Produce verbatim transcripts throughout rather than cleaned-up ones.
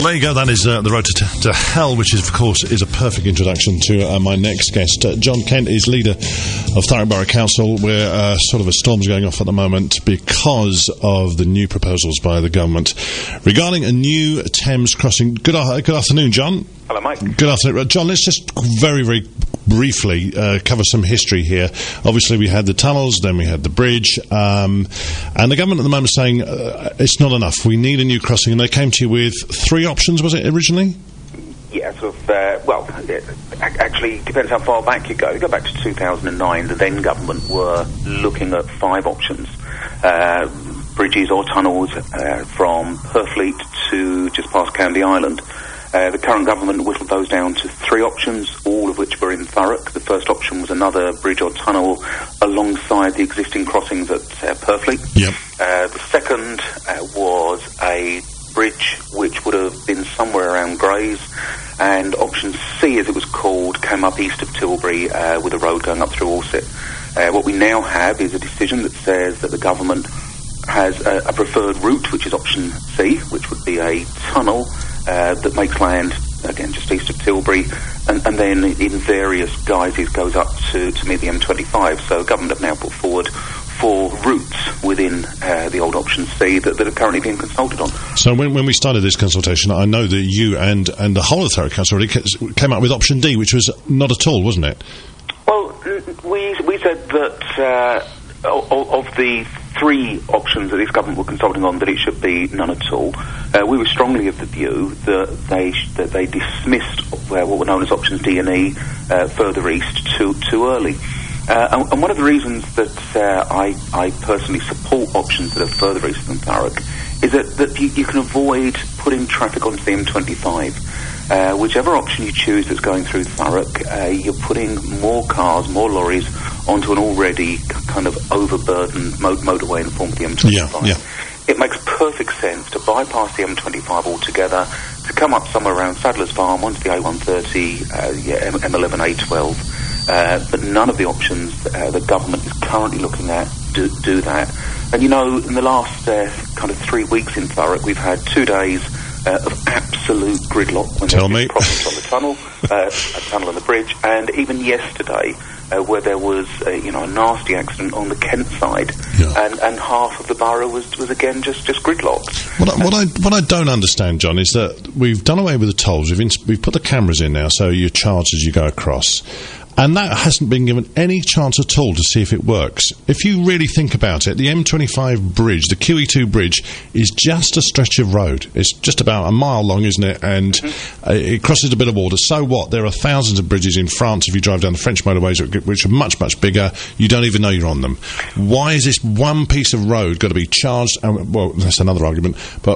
There you go, that is uh, The Road to, to Hell, which is, of course, is a perfect introduction to uh, my next guest. Uh, John Kent is leader of Thurrock Borough Council, where uh, sort of a storm's going off at the moment because of the new proposals by the government regarding a new Thames crossing. Good, uh, good afternoon, John. Hello, Mike. Good afternoon. John, let's just very, very briefly uh, cover some history here. Obviously, we had the tunnels, then we had the bridge, um, and the government at the moment is saying uh, it's not enough. We need a new crossing, and they came to you with three options, was it, originally? Yeah, sort of, uh, well, it actually depends how far back you go. You go back to two thousand nine, the then government were looking at five options. Uh, bridges or tunnels uh, from Purfleet to just past Candy Island. Uh, the current government whittled those down to three options, all of which were in Thurrock. The first option was another bridge or tunnel alongside the existing crossings at uh, Purfleet. Yep. Uh, the second uh, was a bridge which would have been somewhere around Grays, and option C, as it was called, came up east of Tilbury uh, with a road going up through Alsip. Uh, what we now have is a decision that says that the government has a, a preferred route, which is option C, which would be a tunnel Uh, that makes land, again, just east of Tilbury, and, and then in various guises goes up to, to meet the M twenty-five. So government have now put forward four routes within uh, the old option C that, that are currently being consulted on. So when, when we started this consultation, I know that you and, and the whole of Thurrock Council already came up with option D, which was not at all, wasn't it? Well, we, we said that uh, of, of the three options that this government were consulting on, that it should be none at all. Uh, we were strongly of the view that they sh- that they dismissed uh, what were known as options D and E uh, further east too too early. Uh, and, and one of the reasons that uh, I, I personally support options that are further east than Thurrock is that, that you, you can avoid putting traffic onto the M twenty-five. Uh, whichever option you choose that's going through Thurrock, uh, you're putting more cars, more lorries onto an already c- kind of overburdened mo- motorway in the form of the M twenty-five. Yeah, yeah. It makes perfect sense to bypass the M twenty-five altogether, to come up somewhere around Sadler's Farm onto the A one thirty, uh, yeah, M eleven, A twelve. Uh, but none of the options uh, the government is currently looking at do, do that. And you know, in the last uh, kind of three weeks in Thurrock, we've had two days Uh, of absolute gridlock when Tell there's me. been problems on the tunnel, uh, a tunnel on the bridge, and even yesterday uh, where there was uh, you know a nasty accident on the Kent side, yeah. and, and half of the borough was, was again just, just gridlocked. What I, what I what I don't understand, John, is that we've done away with the tolls. We've ins- we've put the cameras in now, so you're charged as you go across. And that hasn't been given any chance at all to see if it works. If you really think about it, the M twenty-five bridge, the Q E two bridge, is just a stretch of road. It's just about a mile long, isn't it? And mm-hmm. uh, it crosses a bit of water. So what? There are thousands of bridges in France, if you drive down the French motorways, which are much, much bigger. You don't even know you're on them. Why is this one piece of road got to be charged? And, well, that's another argument. But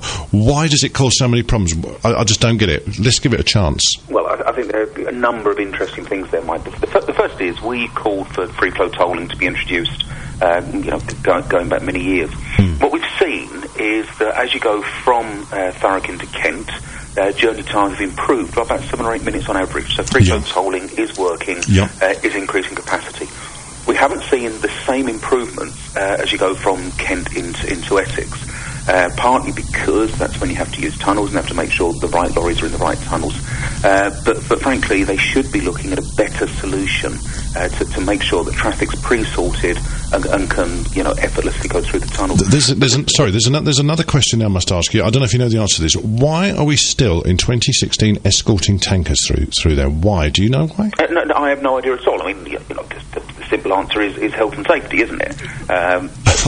why does it cause so many problems? I, I just don't get it. Let's give it a chance. Well, I, I think there are a number of interesting things there, Mike. The, f- the first is we called for free flow tolling to be introduced, uh, you know, go, going back many years. Mm. What we've seen is that as you go from uh, Thurrock into Kent, uh, journey times have improved by about seven or eight minutes on average. So free flow yeah. tolling is working, yeah. uh, is increasing capacity. We haven't seen the same improvements uh, as you go from Kent into, into Essex. Uh, partly because that's when you have to use tunnels and have to make sure the right lorries are in the right tunnels. Uh, but, but frankly, they should be looking at a better solution uh, to, to make sure that traffic's pre-sorted and, and can, you know, effortlessly go through the tunnel. There's, there's an, sorry, there's, an, there's another question I must ask you. I don't know if you know the answer to this. Why are we still, in twenty sixteen, escorting tankers through through there? Why? Do you know why? Uh, no, no, I have no idea at all. I mean, you know, the, the simple answer is, is health and safety, isn't it? Um,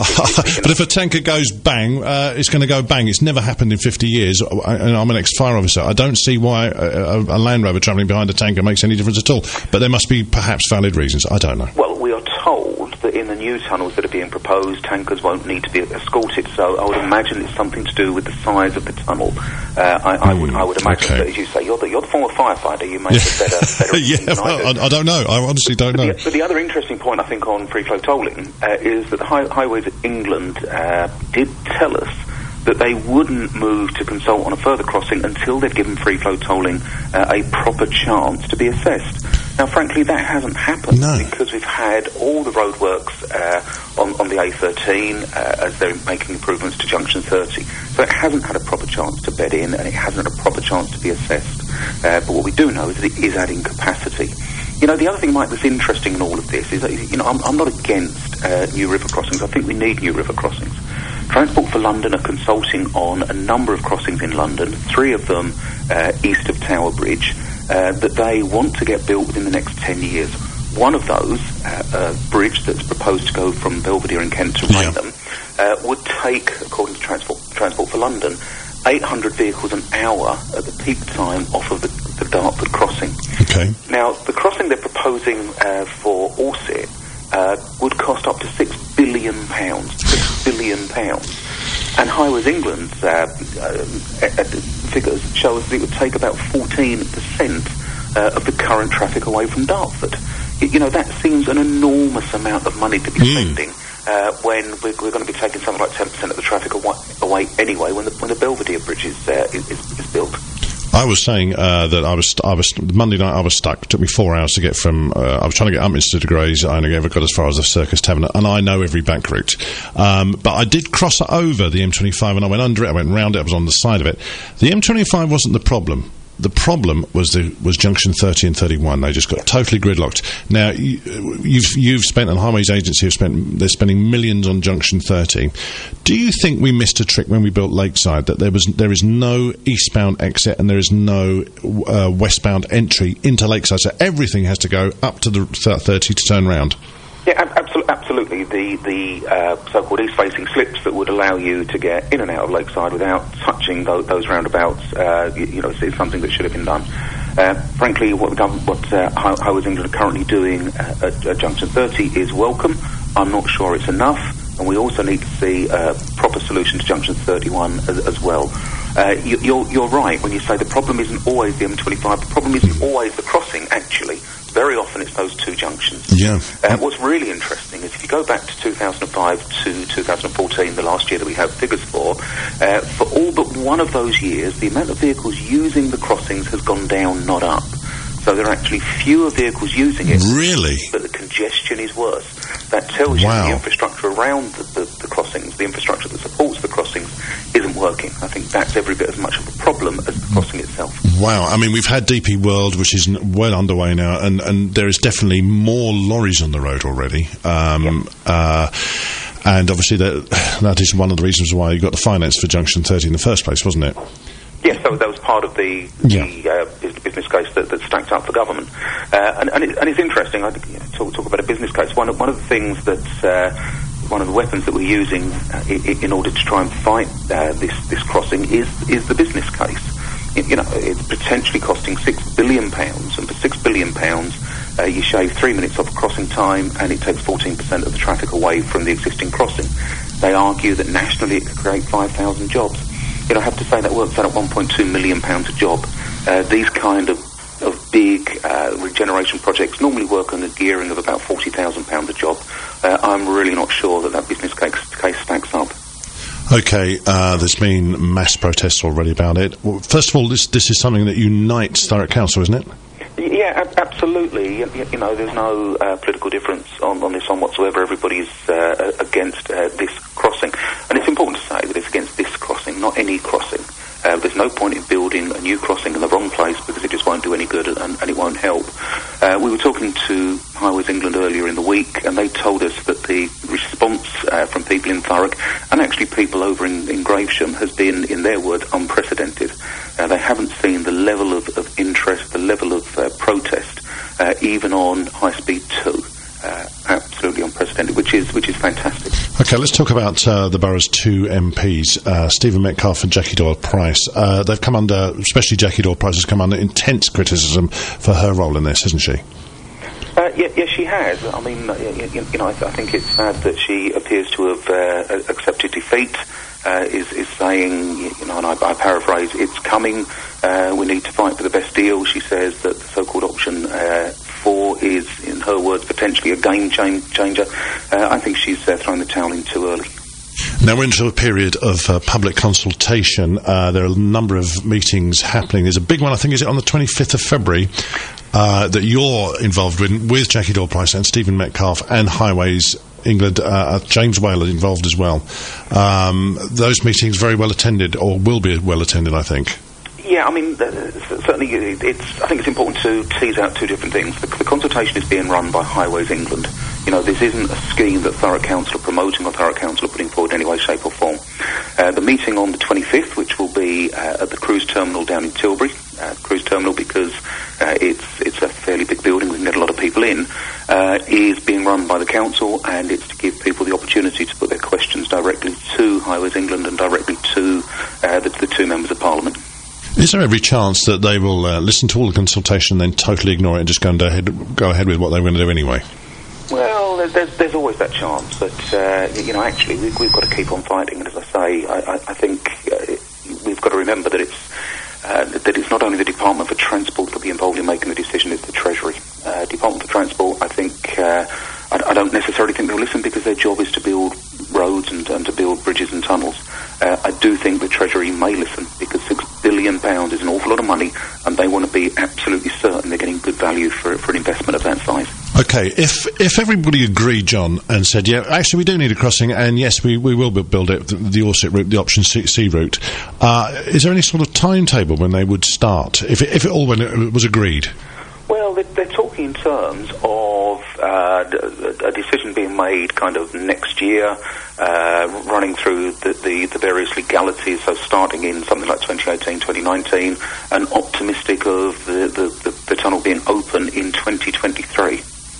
but if a tanker goes bang, uh, it's going to go bang. It's never happened in fifty years. I, I'm an ex-fire officer. I don't see why a, a, a Land Rover travelling behind a tanker makes any difference at all. But there must be perhaps valid reasons. I don't know. Well, we are told that in the new tunnels that are being proposed, tankers won't need to be escorted. So I would imagine it's something to do with the size of the tunnel. Uh, I, I, mm, would, I would imagine okay. that, as you say, you're the, you're the former firefighter. You make a better, better yeah, well, I, I don't know. I honestly don't but know. The, but the other interesting point, I think, on free flow tolling uh, is that the high, Highways of England uh, did tell us that they wouldn't move to consult on a further crossing until they'd given free flow tolling uh, a proper chance to be assessed. Now, frankly, that hasn't happened no. because we've had all the roadworks uh, on, on the A thirteen uh, as they're making improvements to Junction thirty. So it hasn't had a proper chance to bed in, and it hasn't had a proper chance to be assessed. Uh, but what we do know is that it is adding capacity. You know, the other thing, Mike, that's interesting in all of this is that, you know, I'm, I'm not against uh, new river crossings. I think we need new river crossings. Transport for London are consulting on a number of crossings in London, three of them uh, east of Tower Bridge, uh, that they want to get built within the next ten years. One of those, uh, a bridge that's proposed to go from Belvedere in Kent to Rainham, yeah. uh, would take, according to Transport, Transport for London, eight hundred vehicles an hour at the peak time off of the, the Dartford crossing. Okay. Now, the crossing they're proposing uh, for Orsett uh, would cost up to six billion pounds. Six billion pounds. And Highways England's uh, uh, figures show us that it would take about fourteen percent uh, of the current traffic away from Dartford. You know, that seems an enormous amount of money to be mm. spending uh, when we're, we're going to be taking something like ten percent of the traffic away, away anyway when the, when the Belvedere Bridge is, uh, is, is built. I was saying uh, that I was, I was Monday night. I was stuck. It took me four hours to get from. Uh, I was trying to get Upminster to Grays. I only ever got as far as the Circus Tavern, and I know every back route. Um, but I did cross over the M twenty-five, and I went under it. I went round it. I was on the side of it. The M twenty-five wasn't the problem. The problem was the was Junction thirty and thirty-one. They just got totally gridlocked. Now you, you've you've spent, and Highways Agency have spent. They're spending millions on Junction thirty. Do you think we missed a trick when we built Lakeside? That there was there is no eastbound exit and there is no uh, westbound entry into Lakeside. So everything has to go up to the thirty to turn round. Yeah, absolutely. Absolutely. The the uh, so-called east-facing slips that would allow you to get in and out of Lakeside without touching those, those roundabouts, uh, you, you know, is something that should have been done. Uh, frankly, what we've done, what uh, Highways England are currently doing uh, at, at Junction thirty is welcome. I'm not sure it's enough, and we also need to see a proper solution to Junction thirty-one as, as well. Uh, you, you're, you're right when you say the problem isn't always the M twenty-five. The problem isn't always the crossing, actually. Very often it's those two junctions. Yeah. Uh, what's really interesting is if you go back to two thousand five to two thousand fourteen, the last year that we have figures for, uh, for all but one of those years, the amount of vehicles using the crossings has gone down, not up. So there are actually fewer vehicles using it. Really? But the congestion is worse. That tells you wow. that the infrastructure around the, the, the crossings, the infrastructure that supports the crossings, isn't working. I think that's every bit as much of a problem as the crossing itself. Wow. I mean, we've had D P World, which is well underway now, and, and there is definitely more lorries on the road already. Um, yep. uh, and obviously that, that is one of the reasons why you got the finance for Junction thirty in the first place, wasn't it? Yes, that was, that was part of the, yeah. the uh, business case that, that stacked up for government. Uh, and, and, it, and it's interesting, I you know, talk, talk about a business case. One of, one of the things that, uh, one of the weapons that we're using uh, in, in order to try and fight uh, this, this crossing is, is the business case. It, you know, it's potentially costing six billion pounds, and for six billion pounds, uh, you shave three minutes off crossing time, and it takes fourteen percent of the traffic away from the existing crossing. They argue that nationally it could create five thousand jobs. You know, I have to say that works out at one point two million pounds a job. Uh, these kind of, of big uh, regeneration projects normally work on a gearing of about forty thousand pounds a job. Uh, I'm really not sure that that business case, case stacks up. Okay, uh, there's been mass protests already about it. Well, first of all, this this is something that unites Thurrock Council, isn't it? Yeah, ab- absolutely. You, you know, there's no uh, political difference on, on this one whatsoever. Everybody's uh, against uh, this crossing. And it's important to say that it's against this crossing, not any crossing. Uh, there's no point in building a new crossing in the wrong place because it just won't do any good and, and it won't help. Uh, we were talking to Highways England earlier in the week, and they told us that the response uh, from people in Thurrock and actually people over in, in Gravesham has been, in their word, unprecedented. Uh, they haven't seen the level of, of interest, the level of uh, protest, uh, even on High Speed two. Uh, absolutely unprecedented, which is which is fantastic. Okay, let's talk about uh, the borough's two M Ps, uh, Stephen Metcalfe and Jackie Doyle-Price. Uh, they've come under, especially Jackie Doyle-Price has come under intense criticism for her role in this, hasn't she? Uh, yeah, yes, she has. I mean, uh, you, you know, I, th- I think it's sad that she appears to have uh, accepted defeat. Uh, is, is saying, you know, and I, I paraphrase, it's coming, uh, we need to fight for the best deal. She says that the so-called option uh, four is, in her words, potentially a game change- changer. Uh, I think she's uh, thrown the towel in too early. Now we're into a period of uh, public consultation. Uh, there are a number of meetings happening. There's a big one, I think, is it on the twenty-fifth of February? uh, that you're involved with, with Jackie Daw-Price and Stephen Metcalfe and Highways England, uh, James Whale involved as well. Um, those meetings very well attended, or will be well attended, I think. Yeah, I mean, uh, certainly it's, I think it's important to tease out two different things. The, the consultation is being run by Highways England. You know, this isn't a scheme that Thurrock Council are promoting or Thurrock Council are putting forward in any way, shape or form. Uh, the meeting on the twenty-fifth, which will be uh, at the cruise terminal down in Tilbury, uh, cruise terminal because uh, it's it's a fairly big building, we can get a lot of people in, uh, is being run by the council, and it's to give people the opportunity to put their questions directly to Highways England and directly to uh, the, the two members of Parliament. Is there every chance that they will uh, listen to all the consultation and then totally ignore it and just go, and ahead, go ahead with what they were going to do anyway? Well, there's, there's always that chance, but, uh, you know, actually, we've, we've got to keep on fighting, and as I say, I, I, I think uh, we've got to remember that it's uh, that it's not only the Department for Transport that will be involved in making the decision, it's the Treasury. Uh, Department for Transport, I think, uh, I, I don't necessarily think they'll listen because their job is to build roads and, and to build bridges and tunnels. Uh, I do think the Treasury may listen because six billion pounds is an awful lot of money, and they want to be absolutely certain they're getting good value for, for an investment of that size. Okay, if if everybody agreed, John, and said, yeah, actually we do need a crossing, and yes, we, we will build it, the, the Orsett route, the option C, C route, uh, is there any sort of timetable when they would start, if it, if it all when it was agreed? Well, they're, they're talking in terms of uh, a decision being made kind of next year, uh, running through the, the, the various legalities, so starting in something like twenty eighteen, twenty nineteen, and optimistic of the, the, the, the tunnel being open in twenty twenty-three.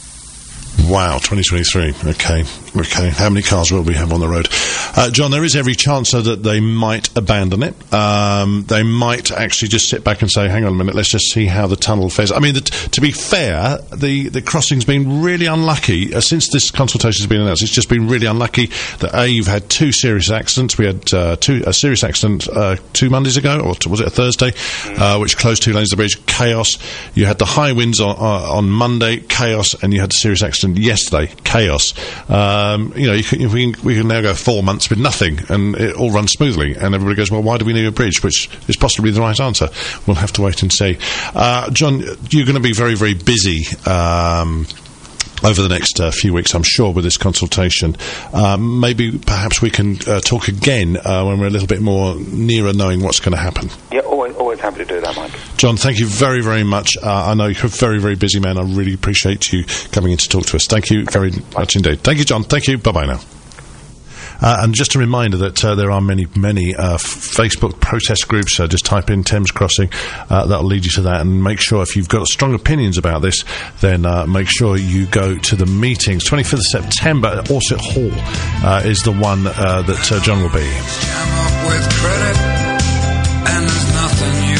Wow, twenty twenty-three. Okay, okay. How many cars will we have on the road? Uh, John, there is every chance though that they might abandon it. Um, they might actually just sit back and say, hang on a minute, let's just see how the tunnel fares. I mean, the t- to be fair, the, the crossing's been really unlucky. Uh, since this consultation's been announced, it's just been really unlucky that, A, you've had two serious accidents. We had uh, two, a serious accident uh, two Mondays ago, or t- was it a Thursday, mm. uh, which closed two lanes of the bridge. Chaos. You had the high winds on, uh, on Monday, chaos, and you had the serious accident yesterday, chaos. Um, you know, you can, we, can, we can now go four months with nothing, and it all runs smoothly, and everybody goes, well, why do we need a bridge? Which is possibly the right answer. We'll have to wait and see. Uh, John, you're going to be very, very busy um, over the next uh, few weeks, I'm sure, with this consultation. Um, maybe, perhaps we can uh, talk again uh, when we're a little bit more nearer knowing what's going to happen. Yeah, always, always happy to do that, Mike. John, thank you very, very much. Uh, I know you're a very, very busy man. I really appreciate you coming in to talk to us. Thank you very much indeed. Thank you, John. Thank you. Bye-bye now. Uh, and just a reminder that uh, there are many, many uh, f- Facebook protest groups. Uh, just type in Thames Crossing. Uh, that'll lead you to that. And make sure, if you've got strong opinions about this, then uh, make sure you go to the meetings. twenty-fifth of September at Orsett Hall uh, is the one uh, that uh, John will be. Jam up with credit, and there's nothing you